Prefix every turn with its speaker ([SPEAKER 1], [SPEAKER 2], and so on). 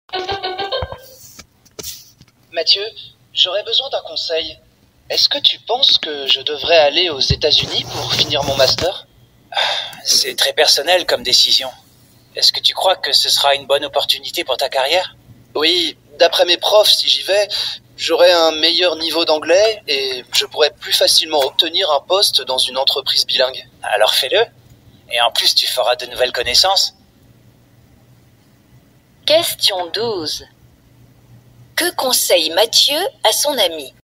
[SPEAKER 1] Mathieu, j'aurais besoin d'un conseil. Est-ce que tu penses que je devrais aller aux États-Unis pour finir mon master?
[SPEAKER 2] C'est très personnel comme décision. Est-ce que tu crois que ce sera une bonne opportunité pour ta carrière?
[SPEAKER 1] Oui, d'après mes profs, si j'y vais, j'aurai un meilleur niveau d'anglais et je pourrai plus facilement obtenir un poste dans une entreprise bilingue.
[SPEAKER 2] Alors fais-le. Et en plus, tu feras de nouvelles connaissances.
[SPEAKER 3] Question 12. Que conseille Mathieu à son ami?